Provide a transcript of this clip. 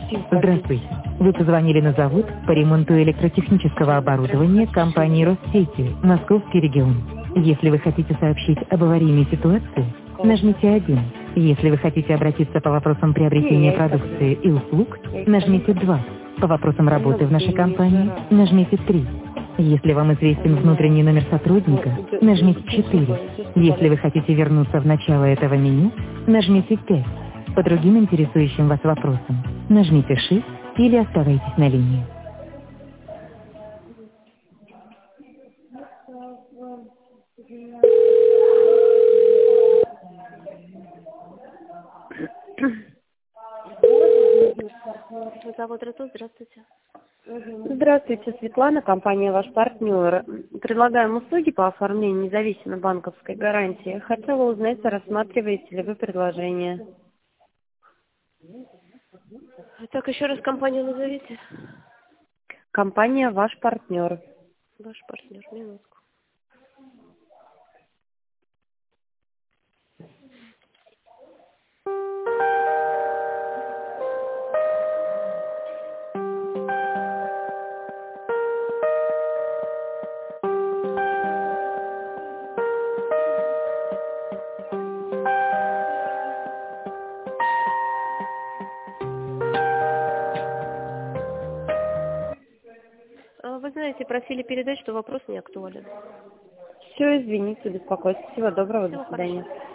Здравствуйте. Вы позвонили на завод по ремонту электротехнического оборудования компании Россети, Московский регион. Если вы хотите сообщить об аварийной ситуации, нажмите 1. Если вы хотите обратиться по вопросам приобретения продукции и услуг, нажмите 2. По вопросам работы в нашей компании, нажмите 3. Если вам известен внутренний номер сотрудника, нажмите 4. Если вы хотите вернуться в начало этого меню, нажмите 5. По другим интересующим вас вопросам, нажмите Shift или оставайтесь на линии. Завод РТУ, здравствуйте. Здравствуйте, Светлана, компания «Ваш партнер». Предлагаем услуги по оформлению независимой банковской гарантии. Хотела узнать, рассматриваете ли вы предложение. Так, еще раз компанию назовите. Компания «Ваш партнер». Ваш партнер, минутку. Вы знаете, просили передать, что вопрос не актуален. Все, извините, беспокойство. Всего доброго, до Всего свидания. хорошего.